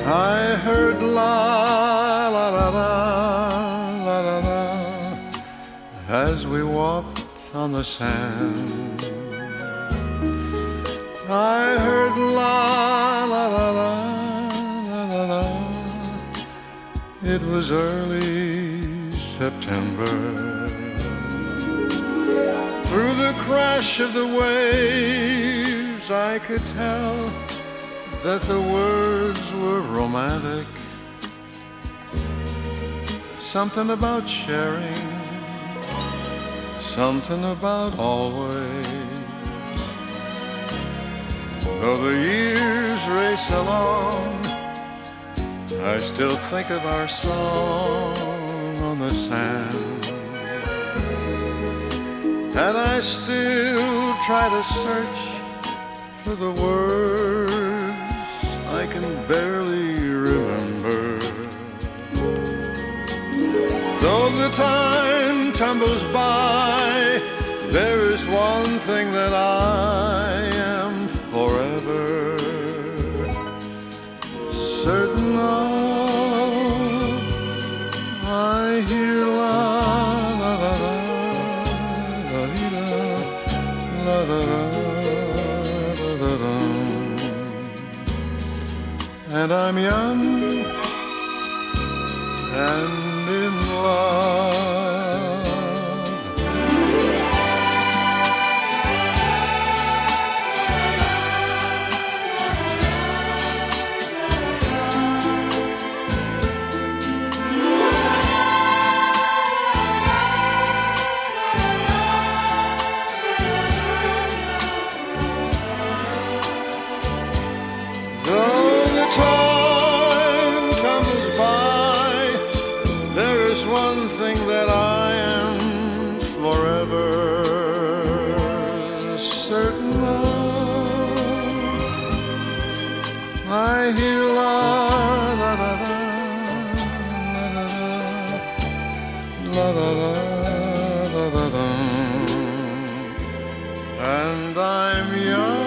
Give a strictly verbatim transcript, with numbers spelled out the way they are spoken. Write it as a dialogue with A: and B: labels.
A: I heard la la la la la la la as we walked on the sand. I heard la la la la la la la. It was early September. Through the crash of the waves I could tell that the words were romantic. Something about sharing, something about always. Though the years race along, I still think of our song on the sand. And I still try to search for the words I can barely remember. Though the time tumbles by, there is one thing that I am forever certain of. I hear la la la la la la la la la, and I'm young and in love. Though the time tumbles by, there is one thing that I am forever certain of. I hear la la la la la la la la la, and I'm young